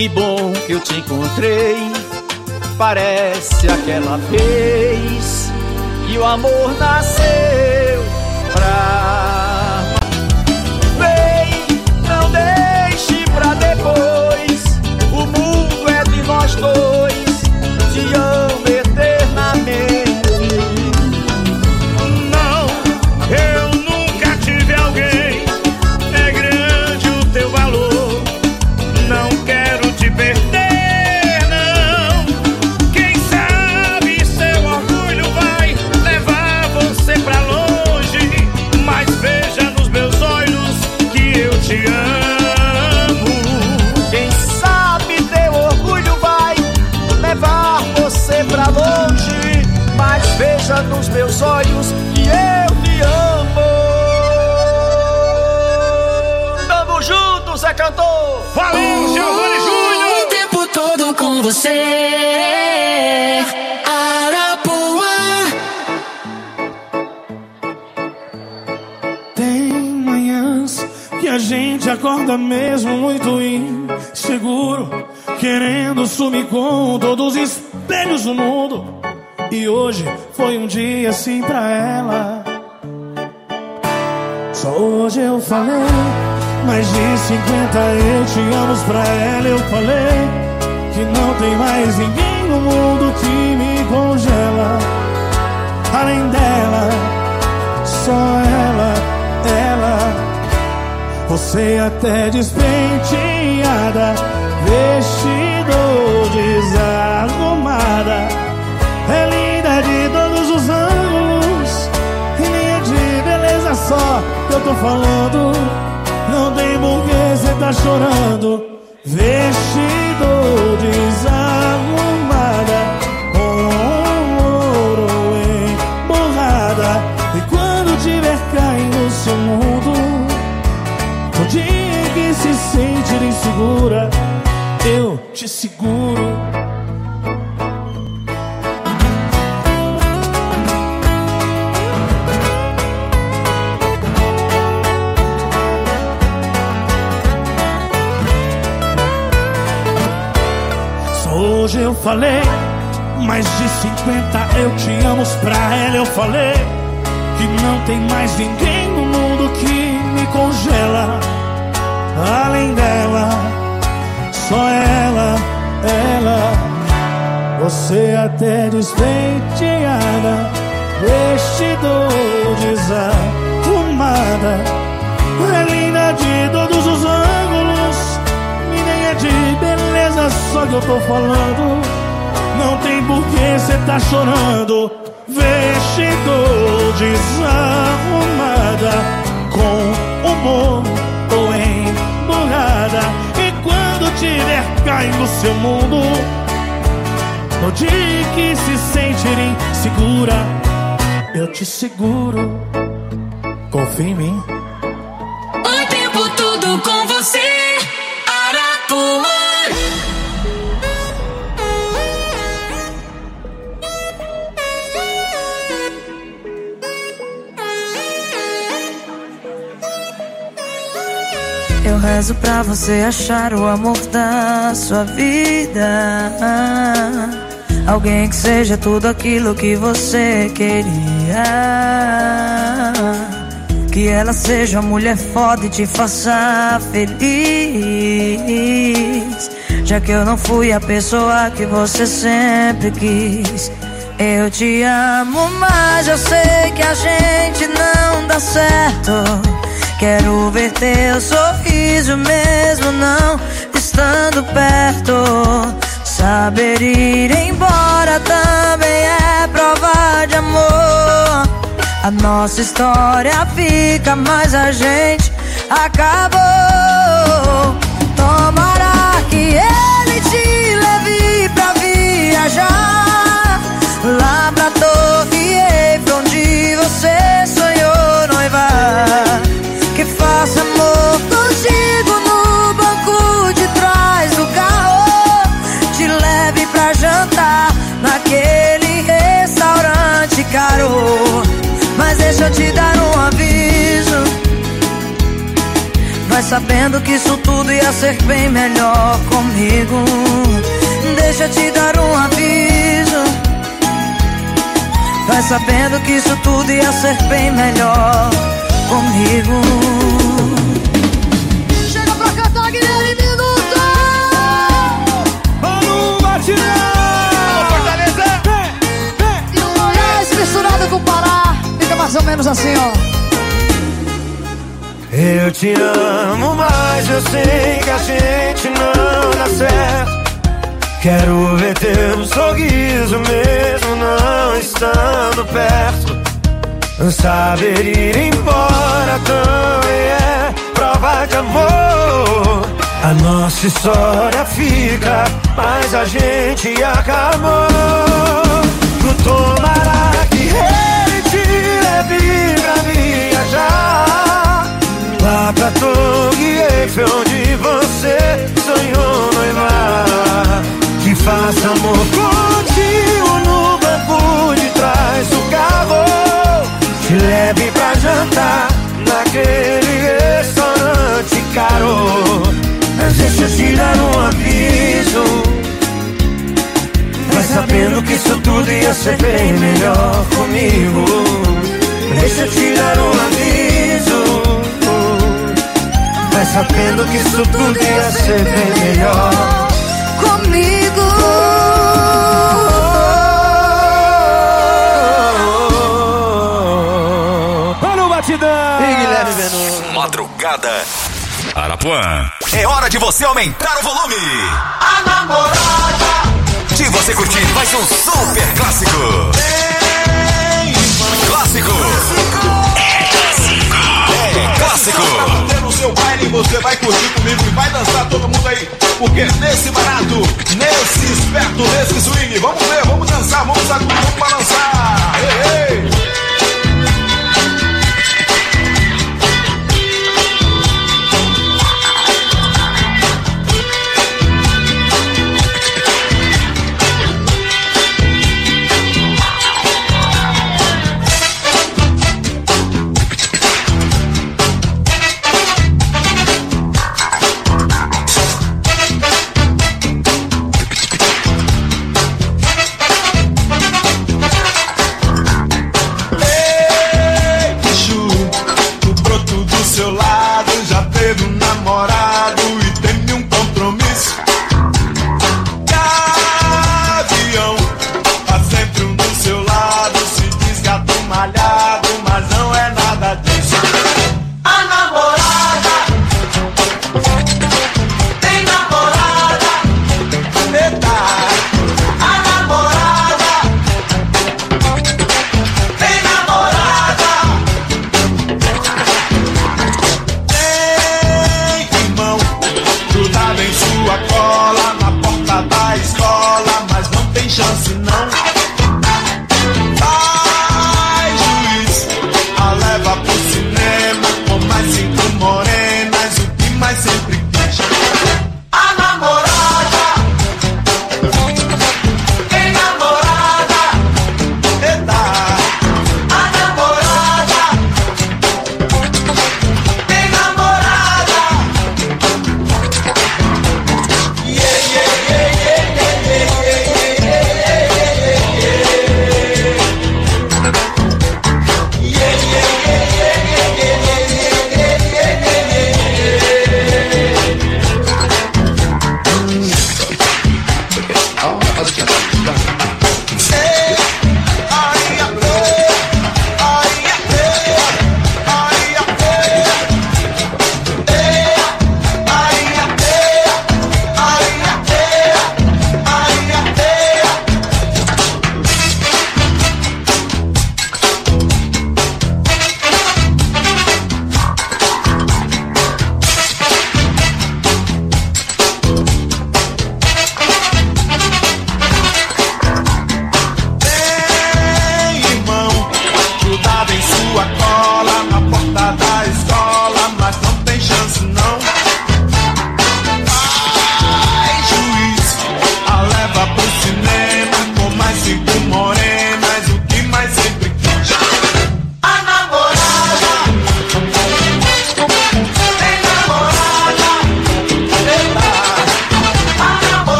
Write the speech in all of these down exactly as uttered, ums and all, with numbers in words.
Que bom que eu te encontrei. Parece aquela vez que o amor nasceu pra... Vem, não deixe pra depois. O mundo é de nós dois. Te amo eternamente. Não, eu nunca tive alguém. É grande o teu valor. Não quero te perder. Pra longe, mas veja nos meus olhos que eu te amo. Tamo junto, Zé Cantor. Valeu, Giovanni Júnior. O tempo todo com você, Arapuã. Tem manhãs que a gente acorda mesmo muito inseguro, querendo sumir com todos os espelhos do mundo. E hoje foi um dia assim pra ela. Só hoje eu falei mais de cinquenta eu te amo pra ela. Eu falei que não tem mais ninguém no mundo que me congela. Além dela, só ela, ela. Você até despenteada, vestido desarrumada, é linda de todos os ângulos. E nem é de beleza só que eu tô falando. Não tem por que cê tá chorando. Vestido desarrumada, com ouro emborrada. E quando tiver caindo o seu mundo, no dia que se sentir insegura, eu te seguro. Só hoje eu falei mais de cinquenta eu te amo pra ela. Eu falei que não tem mais ninguém no mundo que me congela. Além dela, só ela, ela. Você até despenteada, vestido desarrumada, é linda de todos os ângulos. E nem é de beleza só que eu tô falando. Não tem por que cê tá chorando. Vestido desarrumada, com humor ou emburrada. E quando tiver caindo seu mundo, no dia que se sentir insegura, eu te seguro. Confia em mim. O tempo todo com você, Arapuã. Eu rezo pra você achar o amor da sua vida. Alguém que seja tudo aquilo que você queria. Que ela seja uma mulher foda e te faça feliz. Já que eu não fui a pessoa que você sempre quis. Eu te amo, mas eu sei que a gente não dá certo. Quero ver teu sorriso mesmo não estando perto. Saber ir embora também é prova de amor. A nossa história fica, mas a gente acabou. Tomara que ele te leve pra viajar lá pra Torre Eiffel, onde você sonhou noivar. Que faça amor contigo no banco de trás do carro. Te leve pra jantar naquele restaurante caro. Mas deixa eu te dar um aviso, vai Vai sabendo que isso tudo ia ser bem melhor comigo. Deixa eu te dar um aviso. Vai sabendo que isso tudo ia ser bem melhor comigo. Chega pra cantar, Guilherme Minuto! Mano Batidão! Fortaleza! E o Goiás misturado com o Pará. Fica mais ou menos assim, ó. Eu te amo, mas eu sei que a gente não dá certo. Quero ver teu sorriso mesmo não estando perto. Saber ir embora também é prova de amor. A nossa história fica, mas a gente acabou. Tomara que ele te leve pra viajar lá pra Torre Eiffel, onde você sonhou noivar. Que faça amor contigo no banco de trás do carro. Te leve pra jantar naquele restaurante caro. Mas deixa eu te dar um aviso. Vai sabendo que isso tudo ia ser bem melhor comigo. Deixa eu te dar um aviso. Vai sabendo que isso tudo ia ser bem melhor comigo. Olha o batidão! E Guilherme Venom. Madrugada Arapuã. É hora de você aumentar o volume. A namorada. De você curtir mais um super clássico. Ei, clássico. É clássico. É clássico. No seu baile você vai curtir comigo e vai dançar todo mundo aí. Porque nesse barato, nesse esperto, nesse swing, vamos ver, vamos dançar, vamos sacudir, vamos balançar. Ei, ei.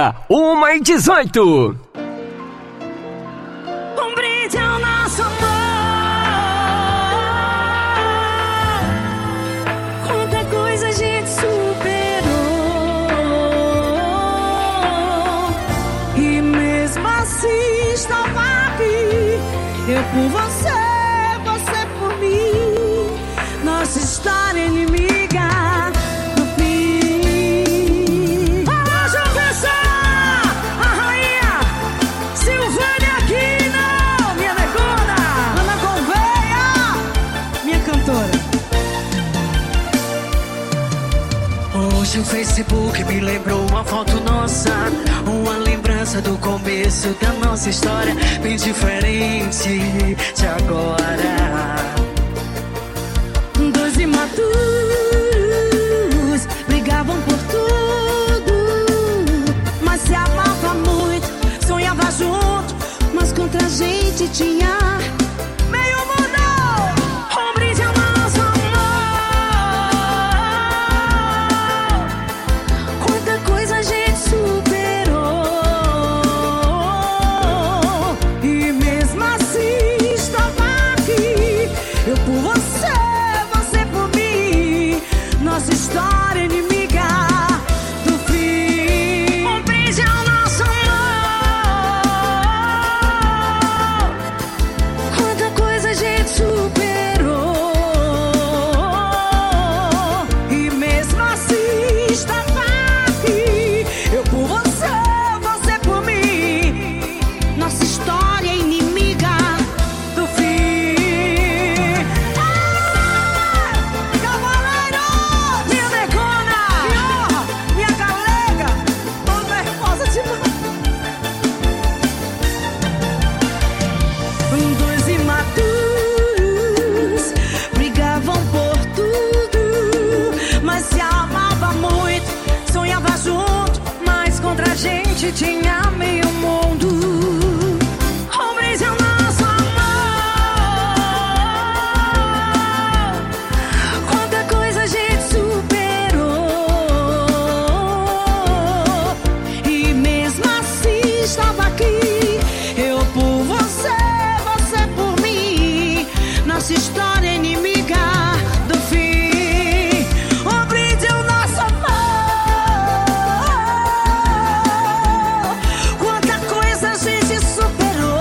Agora, uma e dezoito. Um brinde ao nosso amor. Quanta coisa a gente superou. E mesmo assim estava aqui. Eu por você, você por mim. Nossa história é inimiga. Hoje o Facebook me lembrou uma foto nossa, uma lembrança do começo da nossa história, bem diferente de agora. Dois imaturos brigavam por tudo, mas se amava muito, sonhava junto, mas contra a gente tinha meio mundo. Um brinde ao nosso amor. Quanta coisa a gente superou. E mesmo assim estava aqui. Eu por você, você por mim. Nossa história inimiga do fim. Um brinde ao nosso amor. Quanta coisa a gente superou. E mesmo assim estava aqui. Eu por você, você por mim. Nossa história é inimiga do fim. Ah, cavaleiro, minha negona, minha galega, tô nervosa demais. Dois imaturos brigavam por tudo, mas se amava muito, sonhava junto, mas contra a gente tinha meio mundo. Um brinde ao nosso amor. Quanta coisa a gente superou. E mesmo assim estava aqui. Eu por você, você por mim. Nossa história é inimiga do fim. Um brinde ao nosso amor. Quanta coisa a gente superou.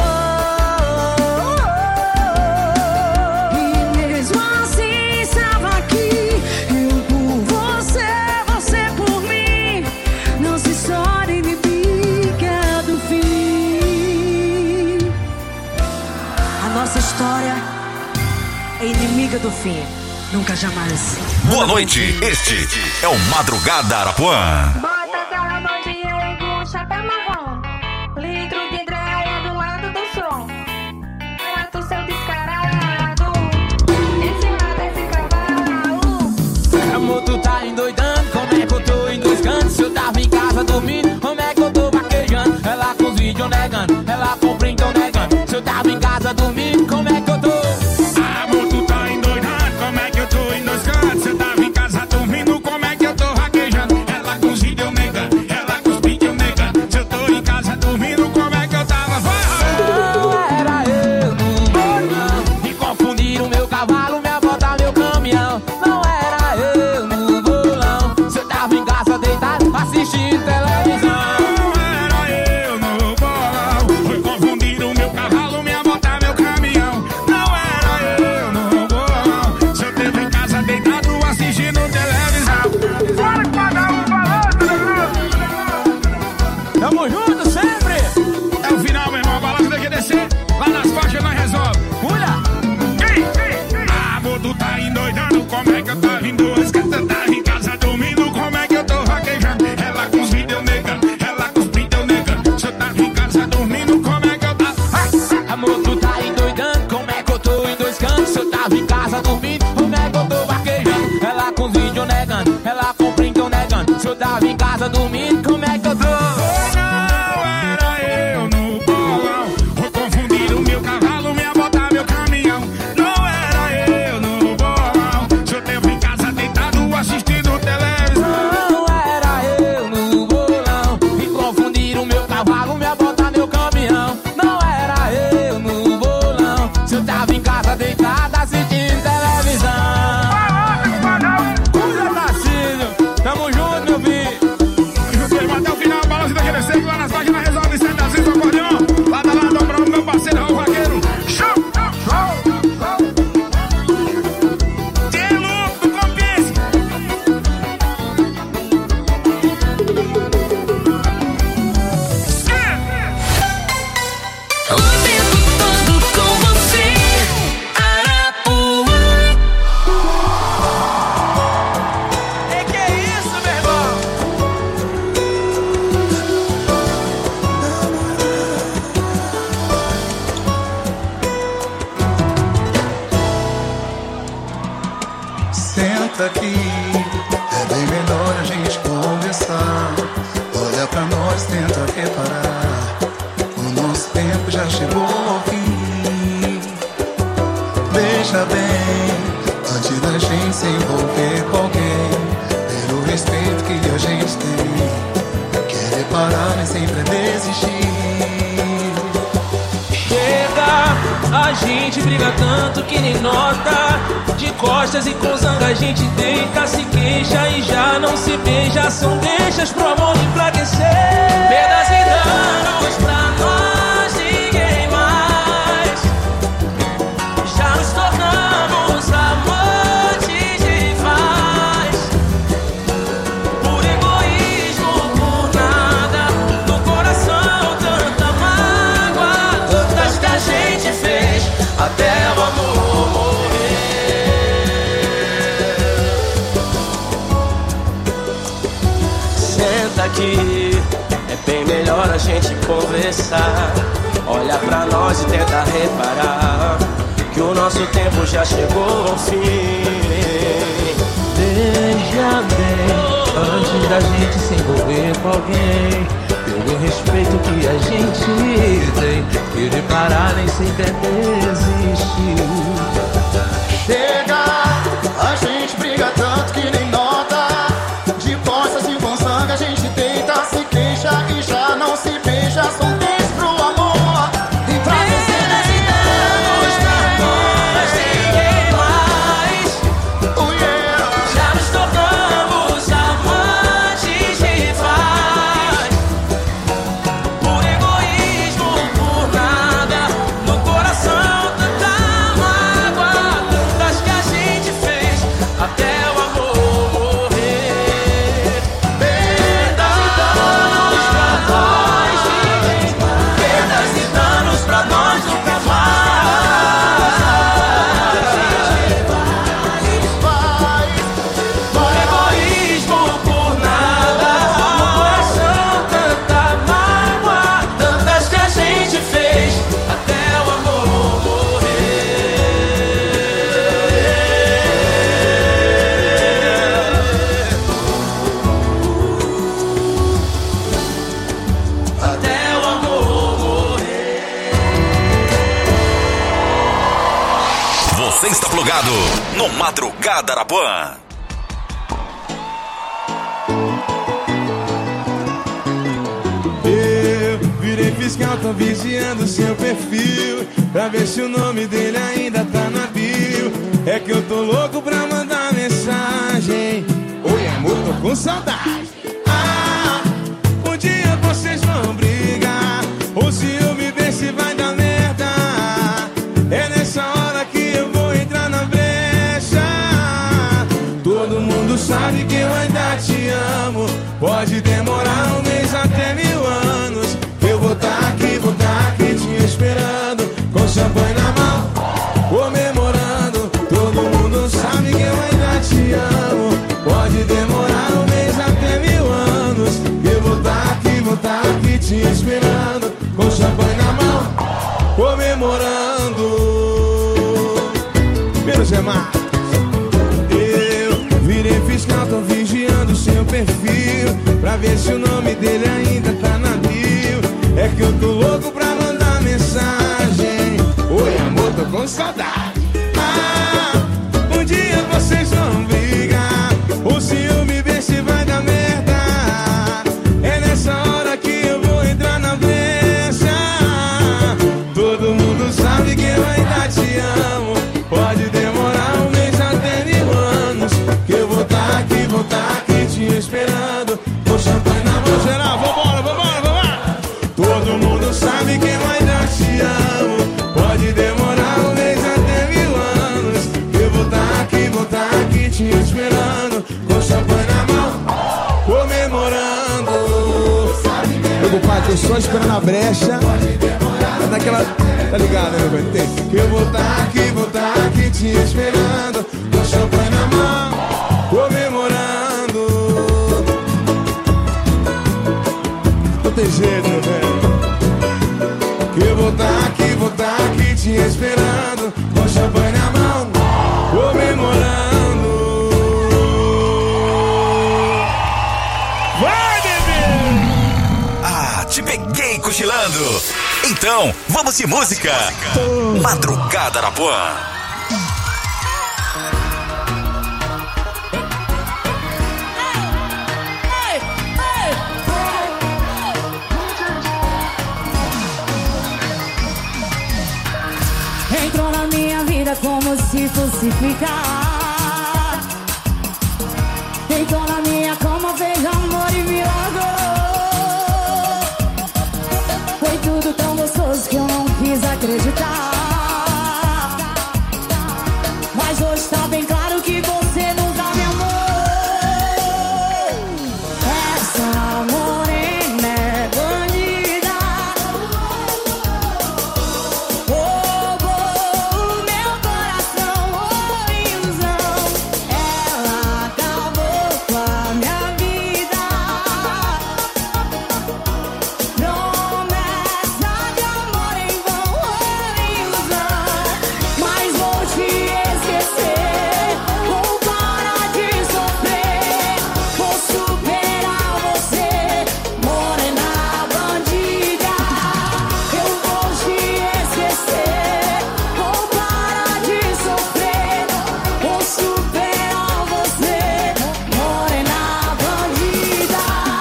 E mesmo assim estava aqui. Eu por você, você por mim. Nossa história é inimiga do fim. A nossa história é inimiga do fim. Nunca jamais. Boa noite, este é o Madrugada Arapuã. Bota aquela bandinha em com chapéu marrom. Litro de dreia do lado do som. Mata o seu descarado. Em cima desse cavalo. Amor, tu tá endoidando, como é que eu tô em dois cantos? Se eu tava em casa dormindo, como é que eu tô vaquejando? Ela com os vídeos negando, ela com o print negando. Se eu tava em casa dormindo, como é que eu tô? Amor, tu tá endoidando, como é que eu tô em dois cantos? Você tava em casa dormindo, como é que eu tô vaquejando? Ela com os vídeos negando, ela com os vídeos negando. Se eu tô em casa dormindo, como é que eu tava? Não era eu no bolão, e confundiram meu cavalo, minha bota, meu caminhão. Não era eu no bolão, se eu tava em casa deitado, assistindo televisão. Não era eu no bolão, foi confundir o meu cavalo, minha bota, meu caminhão. Não era eu no bolão, se eu teve em casa deitado assistindo televisão. Fora que pagar um valor. Tamo junto sempre. É o final, meu irmão, a balança tem que descer. Lá nas faixas nós resolve. Olha, Amor, tu tá endoidando, como é que eu tô em dois cantos? Você tá em casa dormindo, como é que eu tô vaquejando? Ela com os vídeos negando, ela com os vídeos negando. Se eu tava em casa dormindo, como é que eu tava? amor, tu tá endoidando, como é que eu tô em dois cantos? Se eu tava em casa dormindo, como é que eu tô vaquejando? Ela com os vídeos negando, ela com o print negando. Se eu tava em casa dormindo, como é que eu tô? Não era eu no bolão, vou confundir o meu cavalo, minha bota, meu caminhão. Não era eu no bolão, se eu teve em casa deitado assistindo televisão. Não era eu no bolão, e confundi Senta aqui, é bem melhor a gente conversar. Olha pra nós, tenta reparar, o nosso tempo já chegou ao fim. Veja bem, antes da gente se envolver com alguém, pelo respeito que a gente tem, querer parar nem sempre é desistir. Chega, a gente briga tanto que nem nota. De costas e com zanga a gente deita, se queixa e já não se beija. São deixas pro amor enfraquecer. Perdas e danos pra nós, ninguém mais. Já nos tornamos amantes rivais. Por egoísmo, por nada, no coração tanta mágoa, tantas que a gente fez até o amor morrer. Senta aqui, é bem melhor a gente conversar. Olha pra nós e tenta reparar que o nosso tempo já chegou ao fim. Veja bem, antes da gente se envolver com alguém, pelo respeito que a gente tem, querer parar nem sempre é desistir. Chega, a gente briga tanto que nem nota. De costas e com sangue a gente deita, se queixa e já não se beija. São três pro amor e pra vencer nesse danos pra nós, ninguém mais. Oh yeah. Já nos tornamos amantes rivais. Por egoísmo, por nada, no coração tanta mágoa, tantas que a gente fez até o amor morrer. Perdas e danos pra nós, ninguém mais. Perdas e danos pra nós nunca mais. Por egoísmo, por nada, no coração tanta mágoa, tantas que a gente fez até o amor morrer. Até o amor morrer. Você está plugado no Madrugada Arapuã. Eu virei fiscal, tô vigiando seu perfil, pra ver se o nome dele ainda tá na bio. É que eu tô louco pra mandar mensagem. Oi amor, tô com saudade. Ah, um dia vocês vão brigar, ou se eu me ver se vai dar merda. É nessa hora que eu vou entrar na brecha. Todo mundo sabe que eu ainda te amo. Pode demorar um mês até mil anos. Eu vou tá aqui, vou tá aqui te esperando, com champanhe na mão, comemorando. Todo mundo sabe que eu ainda te amo. Pode demorar um mês até mil anos. Eu vou tá aqui, vou tá aqui te esperando, com champanhe na mão, comemorando. Menos é mais. Eu virei fiscal, tô vigiando seu perfil, pra ver se o nome dele ainda tá na bio. É que eu tô louco pra mandar mensagem. Oi amor, tô com saudade. Ah, um dia vocês vão brigar, ou se eu me ver se vai dar merda. É nessa hora que eu vou entrar na brecha. Todo mundo sabe que eu ainda te amo. Pode demorar um mês até mil anos, que eu vou tá aqui, vou tá aqui te esperando, com champanhe na mão. Geral, vambora, vambora, vambora. Todo mundo sabe que eu ainda te amo. Pode demorar um mês até mil anos, que eu vou tá aqui, vou tá aqui te esperando, com champanhe na mão, comemorando. Meu compadre, tô só esperando a brecha. É daquela... Tá ligado, né, meu velho? Tem. Que eu vou tá aqui, vou tá aqui te esperando, com champanhe na mão, comemorando. Não tem jeito, meu velho. Que eu vou tá aqui, vou tá aqui te esperando, com champanhe na mão, comemorando. Então, vamos de música. Madrugada Arapuã. Entrou na minha vida como se fosse ficar. Deitou na minha cama, fez amor e me largou. Foi tudo tão gostoso que eu não quis acreditar. Mas hoje tá bem claro que você nunca me amou. Essa morena é bandida, roubou o meu coração, oh ilusão. Ela acabou com a minha vida. Promessa de amor em vão, oh ilusão. Mas vou te esquecer, vou parar de sofrer, vou superar você, morena bandida. Eu vou te esquecer, vou parar de sofrer, vou superar você, morena bandida.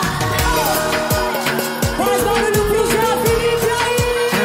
Faz barulho pro Zé Felipe aí.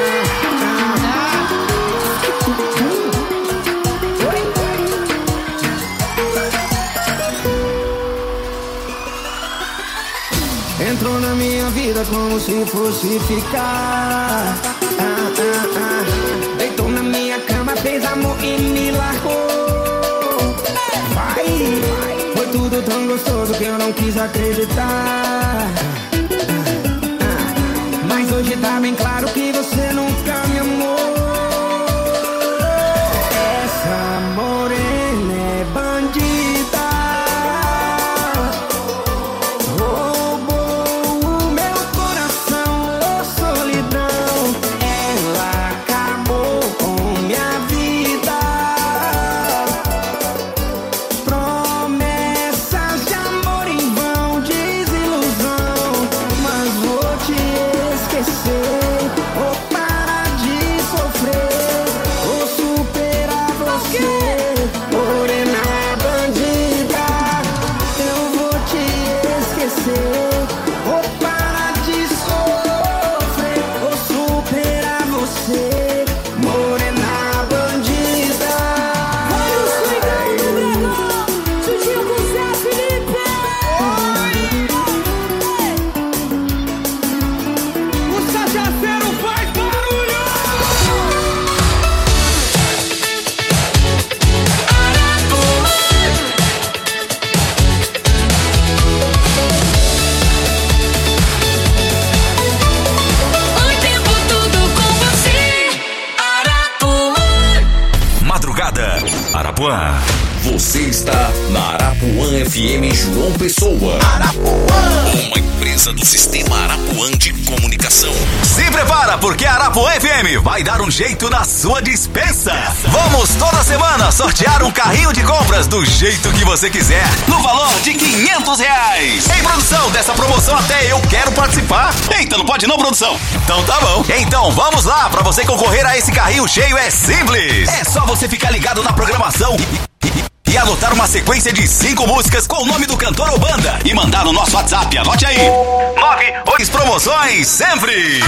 Entrou na minha vida como se fosse ficar. Ah, ah, ah. Deitou na minha cama, fez amor e me largou. Vai, foi tudo tão gostoso que eu não quis acreditar. Ah, ah. Mas hoje tá bem claro que você nunca me amou. Essa morena é bandida, roubou o meu coração, oh solidão. Ela acabou com minha vida. Promessas de amor em vão, desilusão. Mas vou te esquecer, vou parar de sofrer, vou superar você, morena bandida. Eu vou te esquecer, vou parar de sofrer, vou superar você, morena bandida. Vai os cuidando, Gregor, juntinho com o Zé Felipe. O cachaceiro faz barulho. O tempo todo com você, Arapuã. Madrugada Arapuã. Você está na Arapuã F M João Pessoa. Uma empresa do Sistema Arapuã de Comunicação. Se prepara, porque a Arapuã F M vai dar um jeito na sua dispensa. Vamos toda semana sortear um carrinho de compras do jeito que você quiser, no valor de quinhentos reais. Em produção dessa promoção até eu quero participar. Eita, não pode não, produção? Então tá bom. Então vamos lá, pra você concorrer a esse carrinho cheio é simples. É só você ficar ligado na programação e anotar uma sequência de cinco músicas com o nome do cantor ou banda e mandar no nosso WhatsApp. Anote aí: nove oito promoções sempre.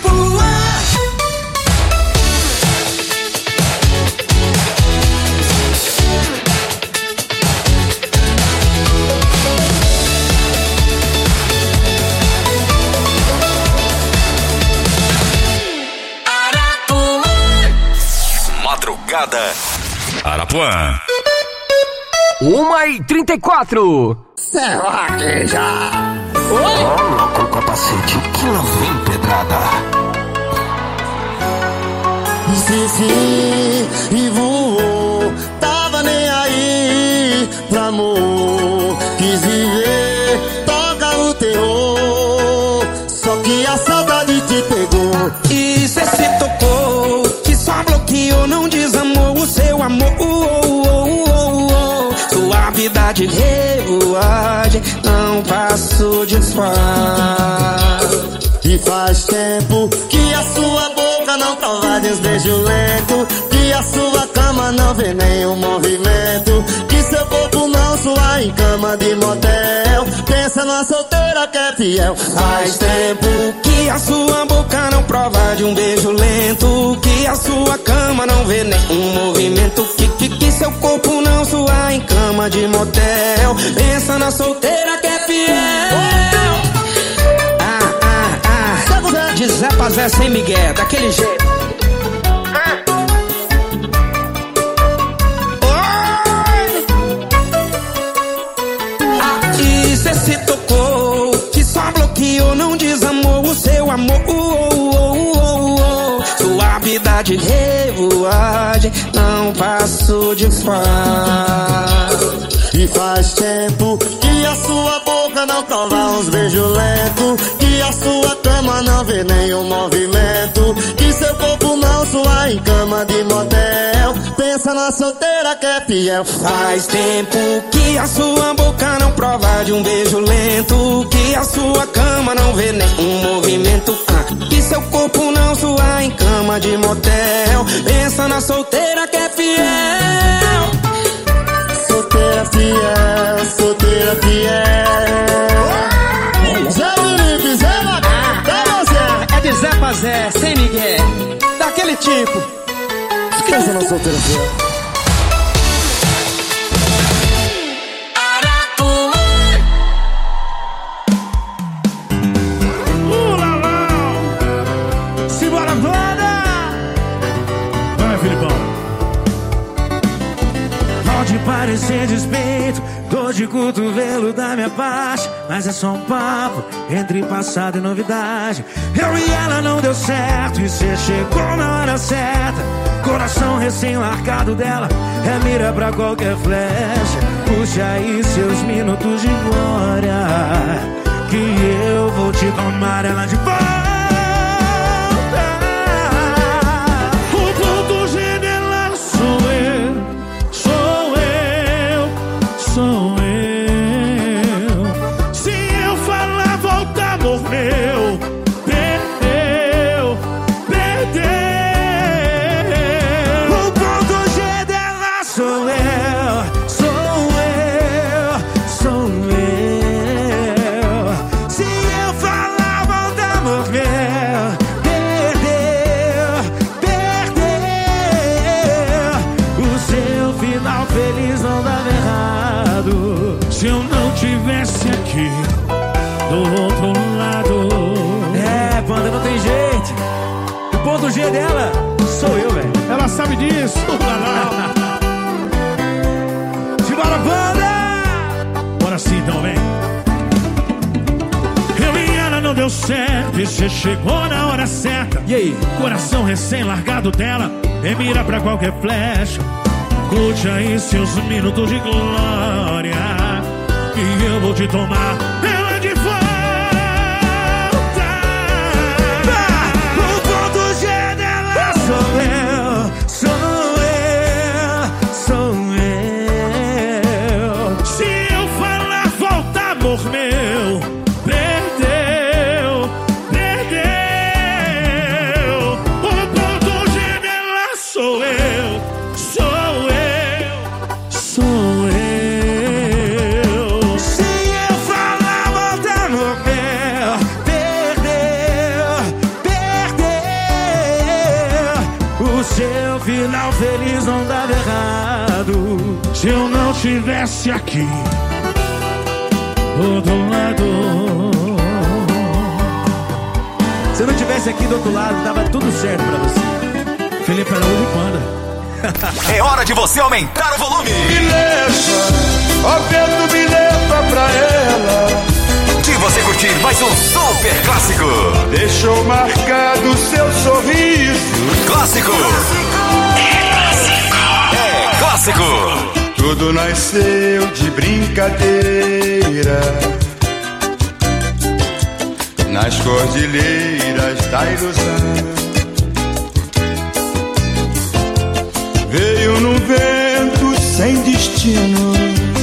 Madrugada Arapuã. Uma e trinta e quatro. Será que já? Oi? Ó, louco, capacete, que lá vem pedrada. Esqueci e voou, tava nem aí pra amor. Quis viver, toca o terror, só que a saudade te pegou. E cê se tocou, que só bloqueou, não desamou o seu amor. Uh, uh, uh, uh, uh. Sua vida de revoagem não passou de fase. E faz tempo que a sua boca provar de uns beijos lentos, que a sua cama não vê nenhum movimento, que seu corpo não sua em cama de motel. Pensa numa solteira que é fiel. Faz tempo que a sua boca não prova de um beijo lento, que a sua cama não vê nenhum movimento, que, que, que seu corpo não sua em cama de motel. Pensa na solteira que é fiel. Ah, ah, ah. De Zé pra Zé sem Miguel, daquele jeito. Aqui cê se tocou, que só bloqueou, não desamou o seu amor. Uh, uh, uh, uh, uh. Suavidade, revoagem, não passo de fase. E faz tempo que a sua boca não prova uns beijos lentos, que a sua cama não vê nenhum movimento, que seu corpo não sua em cama de motel. Pensa na solteira que é fiel. Faz tempo que a sua boca não prova de um beijo lento, que a sua cama não vê nenhum movimento, ah, que seu corpo não sua em cama de motel. Pensa na solteira que é fiel. Solteira fiel, solteira fiel. Zé Felipe, Zé Macaco, tá você? É de Zé pra Zé, sem Miguel, daquele tipo. Pensa na solteira fiel. Uh, lá, lá. Simbora, banda! Vai, Filipão. Pode parecer despeito, dor de cotovelo da minha parte, mas é só um papo entre passado e novidade. Eu e ela não deu certo, e cê chegou na hora certa. Coração recém-largado dela é mira pra qualquer flecha. Puxa aí seus minutos de glória, que eu vou te tomar ela de volta. O ponto G dela sou eu, sou eu, sou eu. Se eu falar volta, morreu, perdeu, perdeu. O ponto G dela sou eu, sou eu, sou eu. Se eu falar volta, morreu, perdeu, perdeu. O seu final feliz não dava errado se eu não tivesse aqui do outro lado. É, banda, não tem jeito. O ponto G dela sou eu, velho. Ela sabe disso. Simbora, banda! Bora sim, então, vem. Eu e ela não deu certo, e cê chegou na hora certa. E aí? Coração recém-largado dela é mira pra qualquer flecha. Curte aí seus minutos de glória, que eu vou te tomar ela de volta. O ponto G dela sou eu, sou eu, sou eu. Se eu falar volta, amor meu, perdeu, perdeu. O ponto G dela sou eu, sou eu, sou eu. Se eu falar volta, morreu, perdeu, perdeu. O seu final feliz não dava errado se eu não tivesse aqui do outro lado. Se eu não tivesse aqui do outro lado, dava tudo certo pra você. Felipe Araújo e Panda. É hora de você aumentar o volume. Bilheta, aumenta o bilheta pra ela. De você curtir mais um super clássico. Deixou marcado seu sorriso. Clássico. É clássico. É clássico. Tudo nasceu de brincadeira nas cordilheiras da ilusão. Veio num vento sem destino.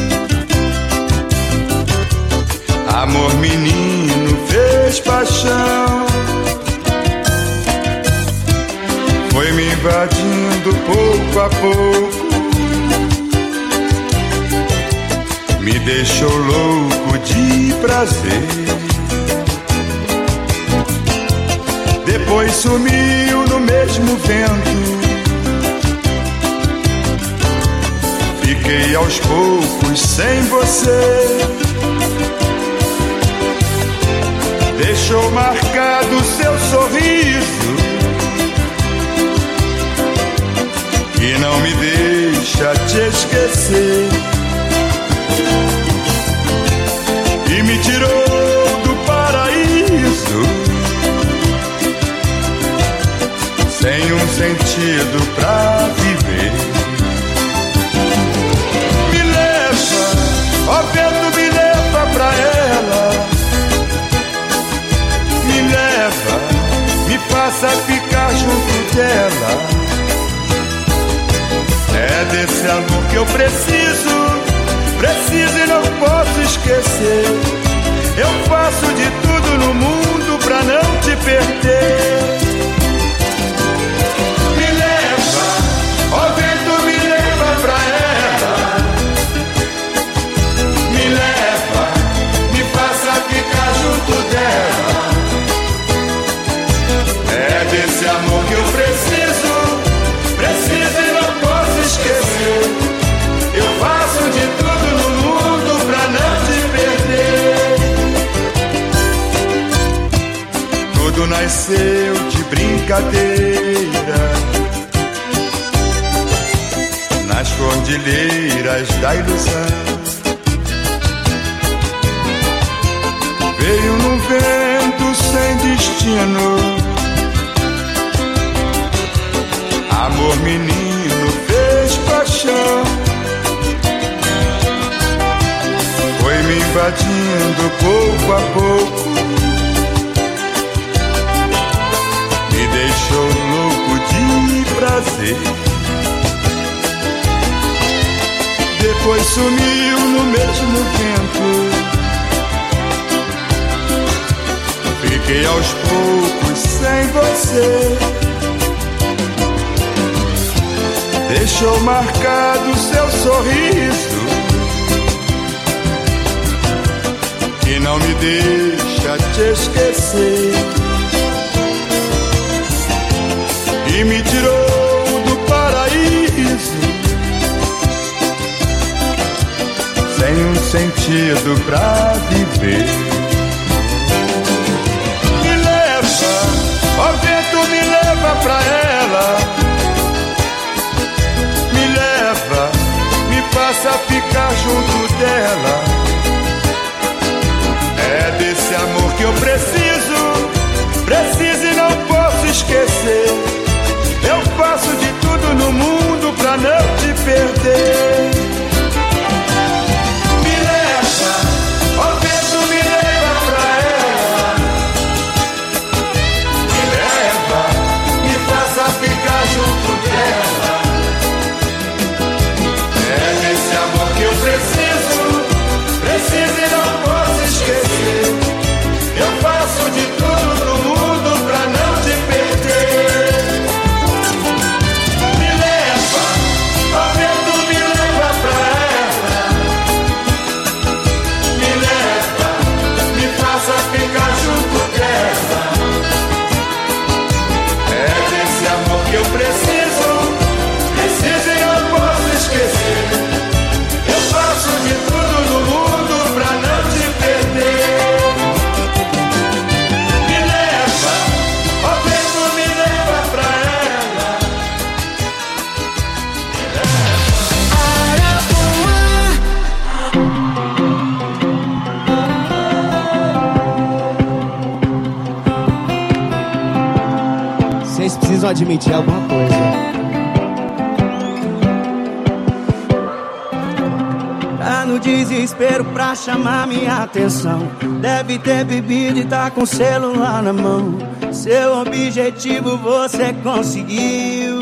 Amor menino fez paixão. foi me invadindo pouco a pouco, me deixou louco de prazer. Depois sumiu no mesmo vento, fiquei aos poucos sem você. Deixou marcado seu sorriso, que não me deixa te esquecer. E me tirou do paraíso, sem um sentido pra viver. Me leva, ó vento, me leva pra ela. Me leva, me faça ficar junto dela. É desse amor que eu preciso, preciso e não posso esquecer. Eu faço de tudo no mundo pra não te perder. Me leva, ó vento, me leva pra ela. Me leva, me faça ficar junto dela. É desse amor que eu preciso, preciso e não posso esquecer. Eu faço de tudo no mundo pra não te perder. Tudo nasceu de brincadeira nas cordilheiras da ilusão. Veio num vento sem destino, amor menino fez paixão. Foi me invadindo pouco a pouco, me deixou louco de prazer. Depois sumiu no mesmo vento, fiquei aos poucos sem você. Deixou marcado seu sorriso, que não me deixa te esquecer. E me tirou do paraíso, sem um sentido pra viver. Me leva, ó vento, me leva pra ela. Me leva, me faça ficar junto dela. É desse amor que eu preciso, preciso e não posso esquecer. Eu faço de tudo no mundo pra não te perder. Me leva, ó vento, me leva pra ela. Me leva, me faça ficar junto dela. É desse amor que eu preciso, preciso e não posso esquecer. Eu faço de tudo no mundo pra não te perder. Me leva, ó vento, me leva pra ela. Me leva, me faça ficar junto dela. É desse amor que eu preciso, preciso e não posso esquecer. Eu faço de tudo no mundo pra não te perder. Me leva, ó vento, me leva pra ela. Vocês precisam admitir alguma coisa. Tá no desespero pra chamar minha atenção. Deve ter bebido e tá com o celular na mão. Seu objetivo você conseguiu.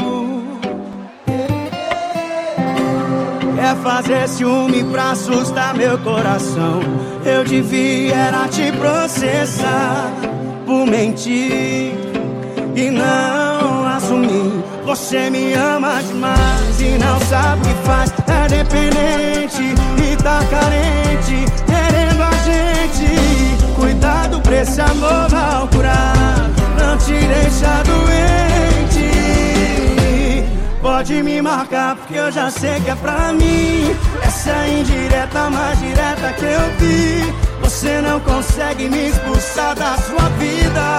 Quer fazer ciúme pra assustar meu coração. Eu devia era te processar por mentir e não assumir Você me ama demais e não sabe o que faz. É dependente e tá carente, querendo a gente. Cuidado pra esse amor mal curado não te deixa doente. Pode me marcar porque eu já sei que é pra mim. Essa é a indireta mais direta que eu vi. Você não consegue me expulsar da sua vida.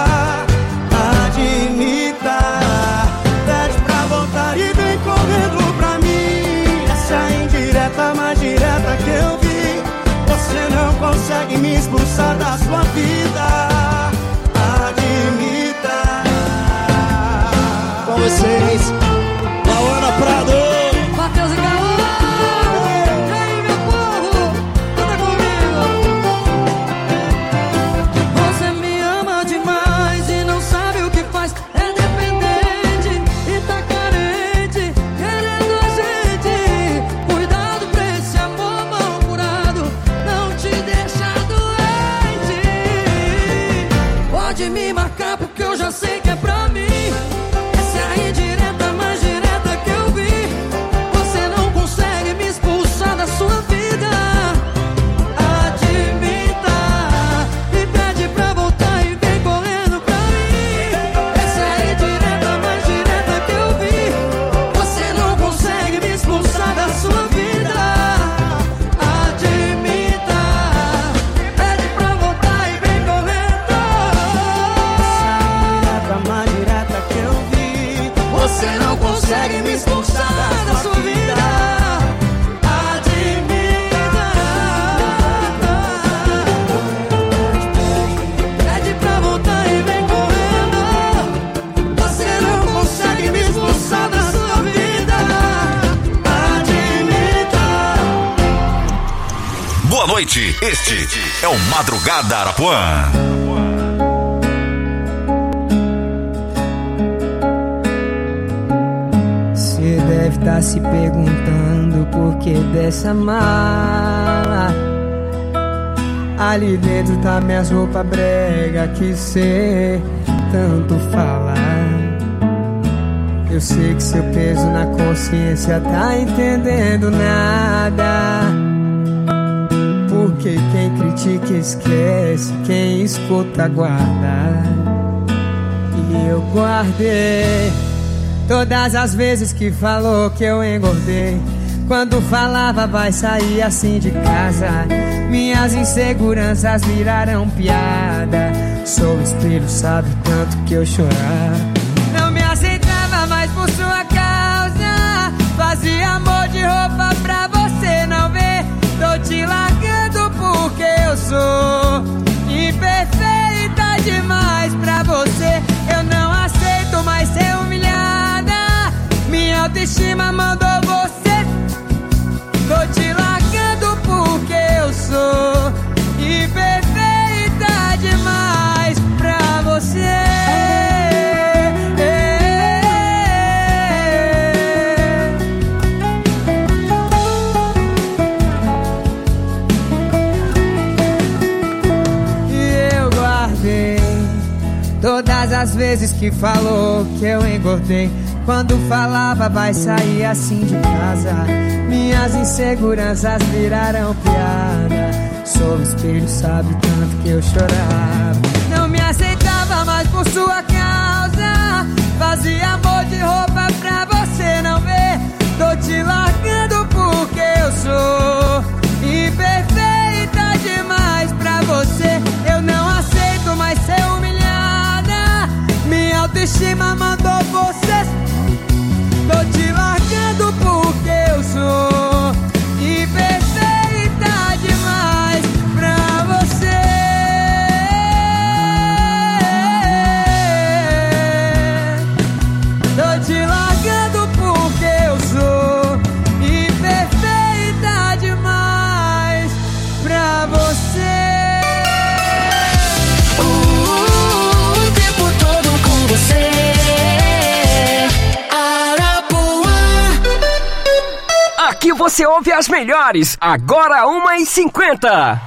Admita, pede pra voltar e vem correndo pra mim. Essa é a indireta mais direta que eu vi. Você não consegue me expulsar da sua vida. Admita. Com vocês, Lauana Prado, Matheus e Gaú. E aí, meu povo, canta comigo. Você me ama demais e não sabe o que faz. É dependente e tá carente, querendo a gente. Cuidado pra esse amor mal curado não te deixa doente. Pode me marcar porque eu já sei que é pra mim. Essa é a indireta mais direta que eu vi. Você não consegue me expulsar da sua vida. Admita e pede pra voltar e vem correndo pra mim. Essa é a indireta mais direta que eu vi. Você não consegue me expulsar da sua vida. Admita, pede pra voltar e vem correndo. Indireta mais direta que eu vi. Você não consegue me expulsar da sua vida. Admita, pede pra voltar e vem correndo. Você não consegue me expulsar da sua vida. Admita. Boa noite, este é o Madrugada Arapuã. Você deve estar se perguntando por que dessa mala. Ali dentro tá minhas roupas brega que cê tanto fala. Eu sei que seu peso na consciência tá entendendo nada. Porque quem critica esquece, quem escuta guarda. E eu guardei todas as vezes que falou que eu engordei. Quando falava vai sair assim de casa, minhas inseguranças viraram piada. Sou espelho, sabe o tanto que eu chorava. Não me aceitava mais por sua causa. Fazia amor de roupa pra você não ver. Tô te largando porque eu sou imperfeita demais pra você. Eu não aceito mais ser humilhada. Minha autoestima mandou você. Tô te largando porque eu sou imperfeita demais pra você. E eu guardei todas as vezes que falou que eu engordei. Quando falava vai sair assim de casa, minhas inseguranças viraram piada. Sou espelho, sabe o tanto que eu chorava. Não me aceitava mais por sua causa. Fazia amor de roupa pra você não ver. Tô te largando porque eu sou imperfeita demais pra você. Eu não aceito mais ser humilhada. Minha autoestima mandou você. Tô te largando porque eu sou imperfeita demais pra você. Tô te largando porque eu sou imperfeita demais pra você. O tempo todo com você. Aqui você ouve as melhores, agora uma e cinquenta.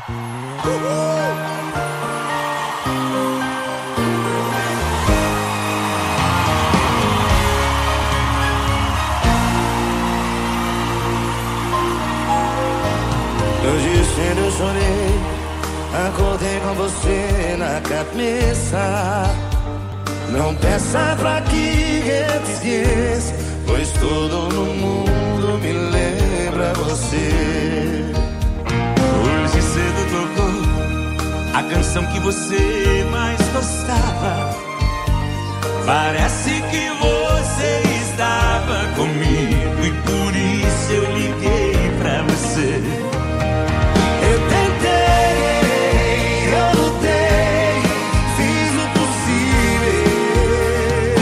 só você na cabeça. Não peça pra que eu te esqueça, pois todo no mundo me lembra você. Hoje cedo tocou a canção que você mais gostava. Parece que você estava comigo e por isso eu liguei pra você. Eu tentei, eu lutei, fiz o possível,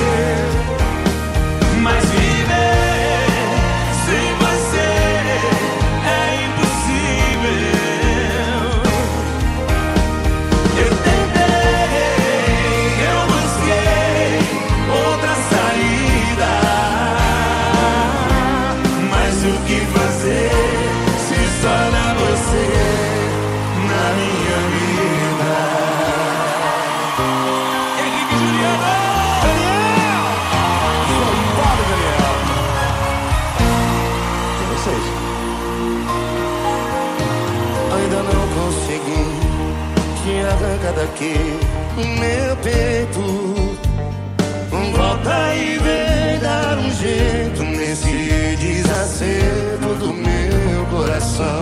mas viver sem você é impossível. eu tentei, eu busquei outra saída, mas o que fazer se só dá você na minha vida? Henrique e Juliano! Daniel! Foda, Daniel! E vocês? Ainda não consegui te arrancar daqui, meu peito. Volta e vem dar um jeito nesse desacerto do meu coração.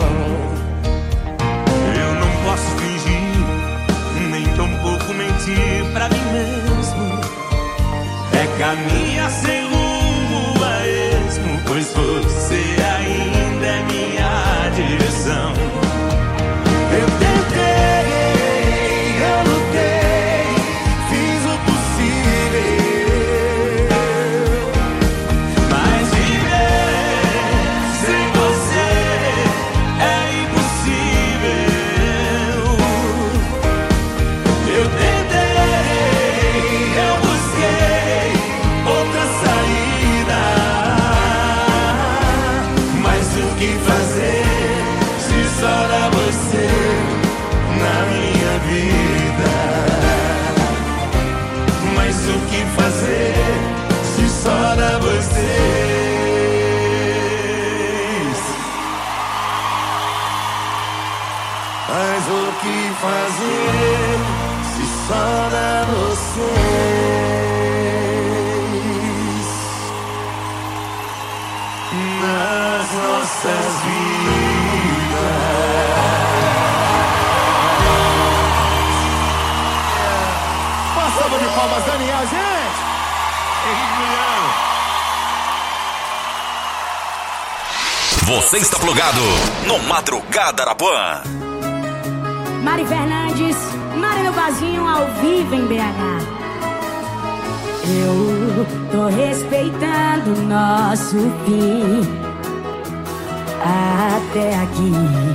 Eu não posso fingir, nem tampouco mentir pra mim mesmo. É caminhar sem rumo a esmo, pois você ainda é minha direção. Eu tentei, eu lutei, fiz o possível, Mas viver sem você é impossível. eu tentei, eu busquei outra saída, mas o que fazer se só dá você na minha vida? Mas o que fazer se só dá vocês? Mas o que fazer se só dá vocês nas nossas vidas? Uma salva de palmas, Daniel, gente! Henrique e Juliano! Você está plugado no Madrugada Arapuã. Mari Fernandes, Mari no Vazinho, ao vivo em B H. Eu tô respeitando o nosso fim até aqui,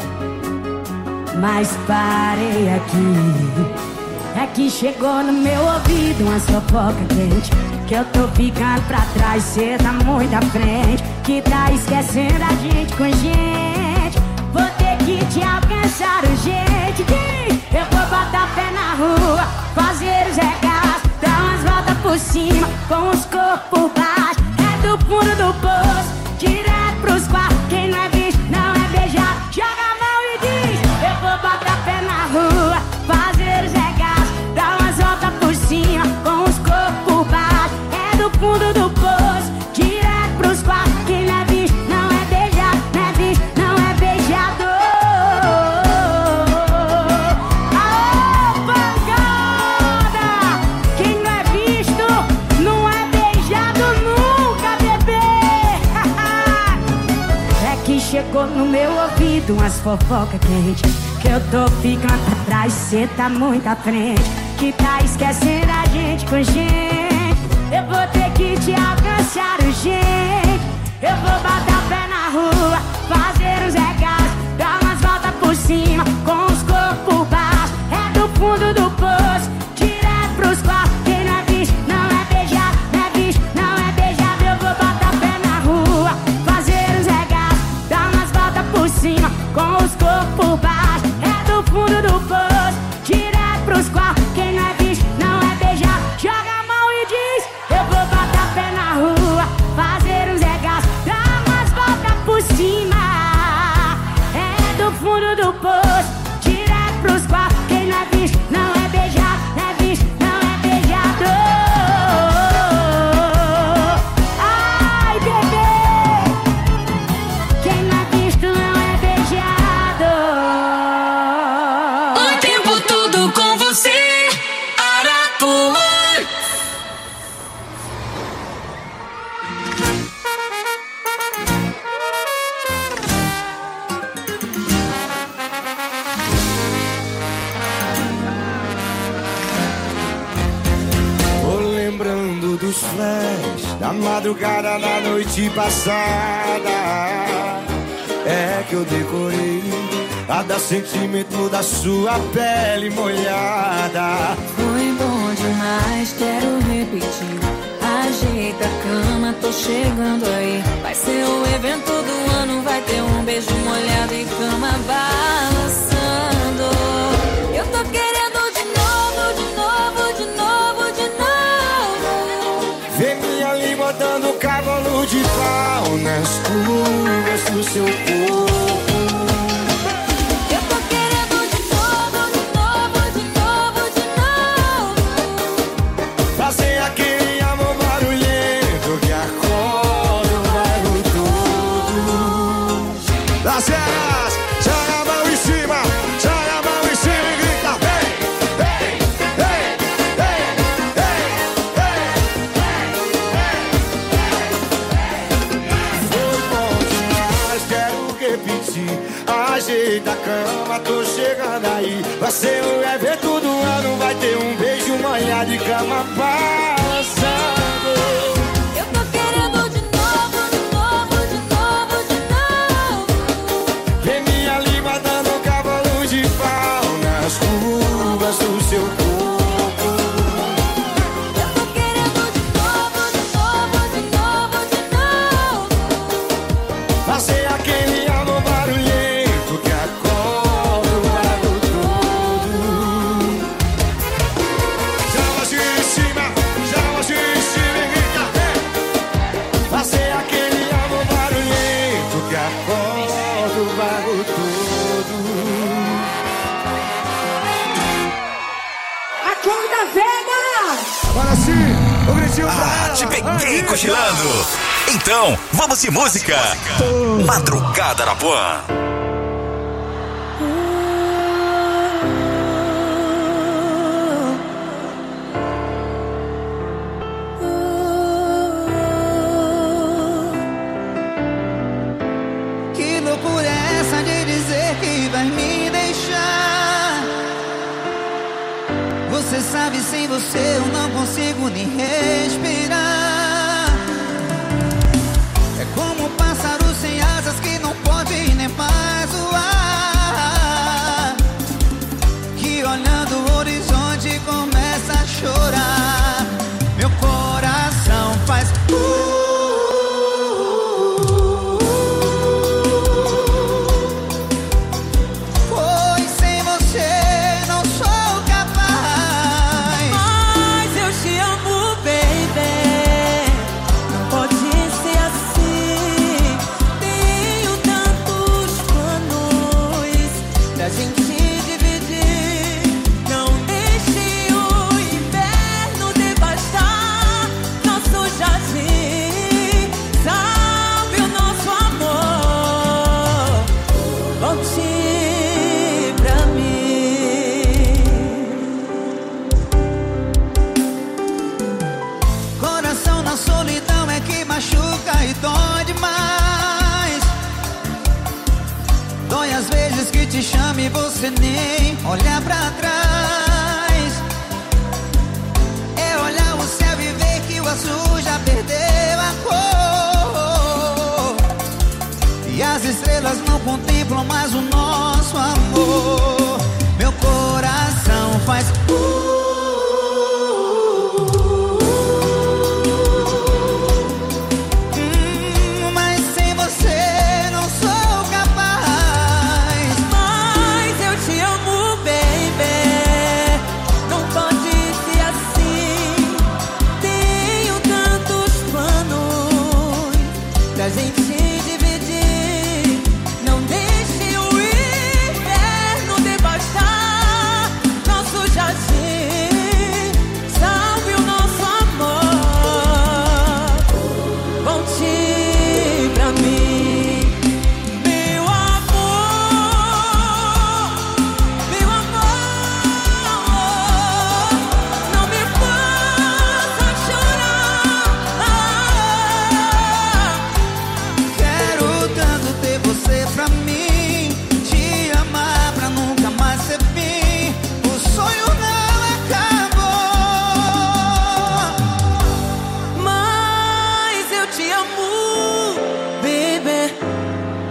mas parei aqui. É que chegou no meu ouvido uma fofoca quente, que eu tô ficando pra trás, cê tá muito à frente, que tá esquecendo a gente com gente. Vou ter que te alcançar urgente. Eu vou botar pé na rua, fazer os regaços, dar umas voltas por cima, com os corpos por baixo. É do fundo do poço, direto pros quartos. Quem não é visto, não é beijado. Joga a mão e diz: eu vou botar pé na rua, fazer os regaços, dar umas voltas por cima, com os corpos por baixo. É do fundo do poço, direto pros quartos. Quem não é visto, não é beijado. Não é visto, não é beijado. Aô, pancada! Quem não é visto, não é beijado nunca, bebê. É que chegou no meu ouvido umas fofoca quente, que eu tô ficando pra trás, cê tá muito à frente, que tá esquecendo a gente com gente. Eu vou ter que te alcançar urgente. Eu vou botar pé na rua, fazer os regaços, dar umas voltas por cima, com os corpos por baixo. É do fundo do poço, direto pros quartos. Quem não é visto, não é beijado. Não é visto, não é beijado. Eu vou botar pé na rua, fazer os regaços, dar umas voltas por cima, com os corpos por baixo. É do fundo do poço, direto pros quartos. Quem não é visto, não é beijado. Joga a mão e diz: eu vou botar pé na rua, madrugada na noite passada. É que eu decorei a dar sentimento da sua pele molhada. Foi bom demais, quero repetir. Ajeita a cama, tô chegando aí. Vai ser o evento do ano, vai ter um beijo molhado e cama balançando. Eu tô querendo de novo, de novo, de novo, de novo. Vê minha língua dando cavalo de pau nas curvas do seu corpo. Fazer aquele amor barulhento que acorda o bairro todo. Das cenas, joga a mão em cima, joga a mão em cima e grita: hey, hey, hey, hey, hey, hey, hey. Foi bom demais, quero repetir. Ajeita a cama, tô chegando aí. Vai ser o evento do ano, vai ter um beijo molhado de cama passando. Eu tô querendo de novo, de novo, de novo, de novo. Vê minha língua dando cavalo de pau nas curvas do seu corpo. Eu tô querendo de novo, de novo, de novo, de novo. Fazer aquele amor barulhento que acorda o bairro todo. Joga assim em cima, joga assim em cima e grita: hey! Fazer aquele amor barulhento que acorda o bairro todo. Acorda, velha! Agora sim, o gritinho pra Ah, ela. te peguei Ai, cochilando. Então, vamos de música. Madrugada Arapuã. Que loucura é essa de dizer que vai me deixar? Você sabe, sem você eu não consigo nem respirar. É como um pássaro sem asas que não pode nem mais voar, que olhando o horizonte começa a chorar. Meu coração faz uh, pois sem você não sou capaz. Mas eu te amo, baby. Não pode ser assim. Tenho tantos planos da gente dividir. Não deixe o inverno devastar nosso jardim. Salve o nosso amor. Volte pra mim. Coração na solidão é que machuca e dói demais. Dói às vezes que te chama e você nem olha pra trás. É olhar o céu e ver que o azul já perdeu a cor. E as estrelas não contemplam mais o nosso amor. Meu coração faz uh, Hum, mas sem você não sou capaz. Mas eu te amo, baby. Não pode ser assim. Tenho tantos planos da gente dividir. Não deixe o inverno devastar nosso jardim. Salve o nosso amor. Volte pra mim, meu amor, meu amor. Não me faça chorar.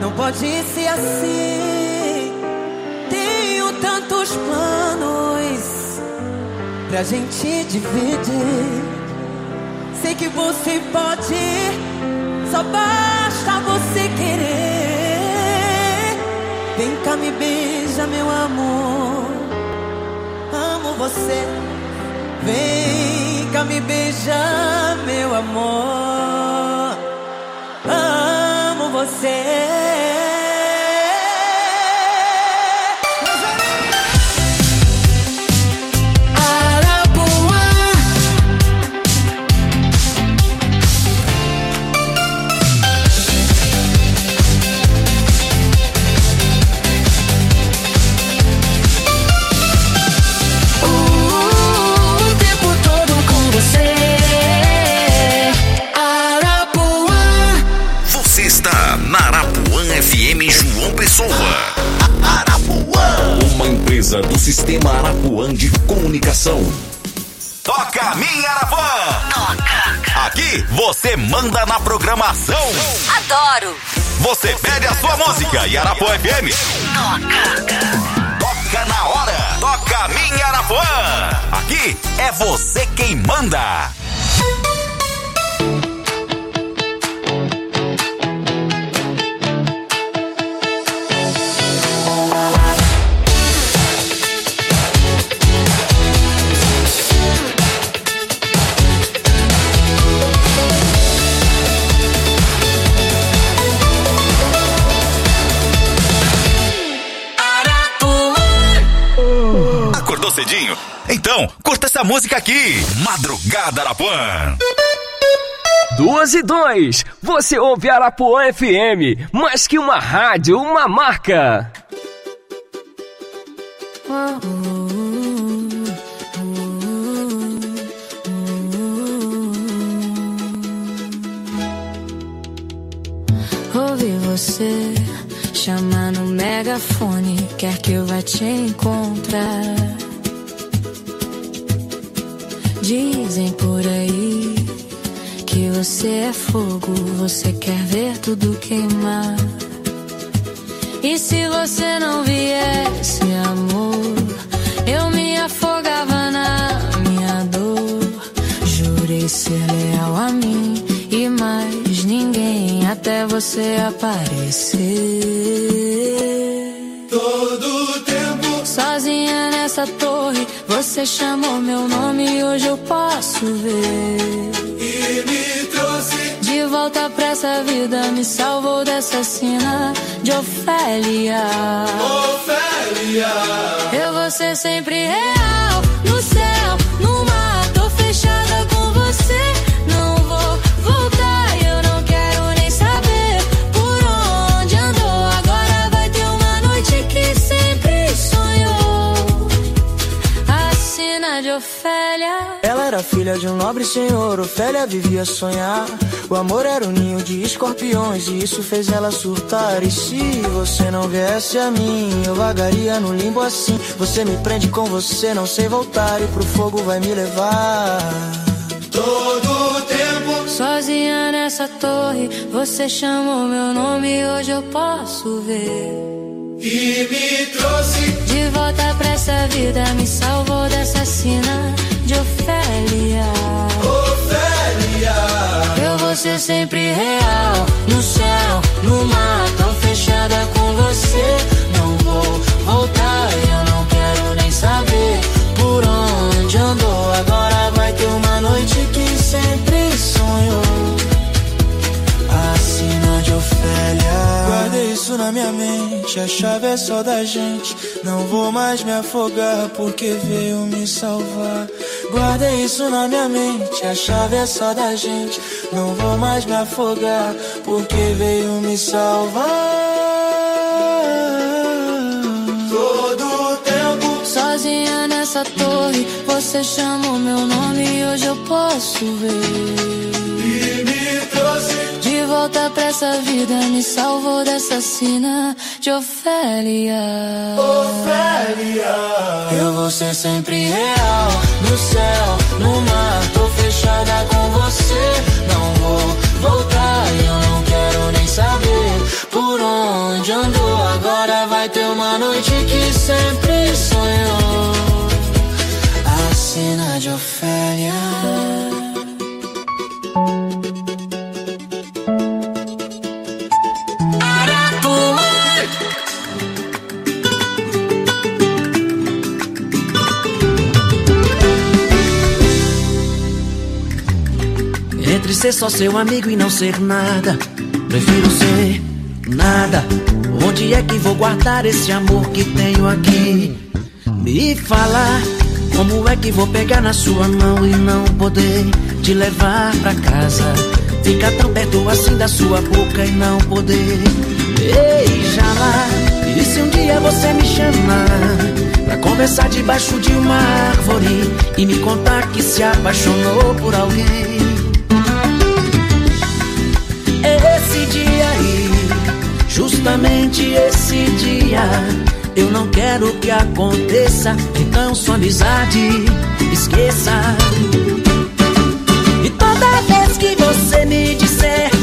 não pode ser assim. Tenho tantos planos pra gente dividir. Sei que você pode, só basta você querer. Vem cá, me beija, meu amor. Amo você. Vem cá, me beija, meu amor. Amo você. João Pessoa. Arapuã. Uma empresa do Sistema Arapuã de Comunicação. Toca minha Arapuã. Toca. Aqui você manda na programação. Adoro. Você pede a sua música e Arapuã F M toca. Toca na hora. Toca minha Arapuã. Aqui é você quem manda. Cedinho? Então, curta essa música aqui. Madrugada Arapuã. Duas e dois. Você ouve Arapuã F M. Mais que uma rádio, uma marca. Ouvi você chamar no megafone, quer que eu vá te encontrar. Dizem por aí que você é fogo, você quer ver tudo queimar. E se você não viesse, amor, eu me afogava na minha dor. Jurei ser leal a mim e mais ninguém até você aparecer. Todo tempo sozinha nessa torre, você chamou meu nome e hoje eu posso ver. E me trouxe de volta pra essa vida, me salvou dessa cena de Ofélia. Ofélia. Eu vou ser sempre real, no céu, no mar, tô fechada com você. Não vou voltar, eu não quero nem saber por onde andou. Agora vai ter uma noite que sempre sonhou, a cena de Ofélia. Ela era filha de um nobre senhor, Ofélia vivia a sonhar. O amor era um ninho de escorpiões e isso fez ela surtar. E se você não viesse a mim, eu vagaria no limbo assim. Você me prende com você, não sei voltar, e pro fogo vai me levar. Todo tempo sozinha nessa torre, você chamou meu nome e hoje eu posso ver. E me trouxe de volta pra essa vida, me salvou dessa cena de Ofélia. Ofélia. Eu vou ser sempre real, no céu, no mar, tô fechada com você. Não vou voltar, eu não quero nem saber por onde andou. Agora vai ter uma noite que sempre sonhou, a cena de Ofélia. Guardei isso na minha mente, a chave é só da gente. Não vou mais me afogar porque veio me salvar. Guardei isso na minha mente, a chave é só da gente. Não vou mais me afogar porque veio me salvar. Todo tempo sozinha nessa torre, você chamou meu nome e hoje eu posso ver. E me trouxe de volta pra essa vida, me salvou dessa cena de Ofélia. Ofélia. Eu vou ser sempre real, no céu, no mar, tô fechada com você. Não vou voltar, eu não quero nem saber por onde sempre sonhou. A cena de Ofélia. Entre ser só seu amigo e não ser nada, prefiro ser nada. Onde é que vou guardar esse amor que tenho aqui? Me fala, como é que vou pegar na sua mão e não poder te levar pra casa? Ficar tão perto assim da sua boca e não poder beijá-la. E se um dia você me chamar pra conversar debaixo de uma árvore e me contar que se apaixonou por alguém? Esse dia aí, justamente esse dia, eu não quero que aconteça. Então sua amizade esqueça. E toda vez que você me disser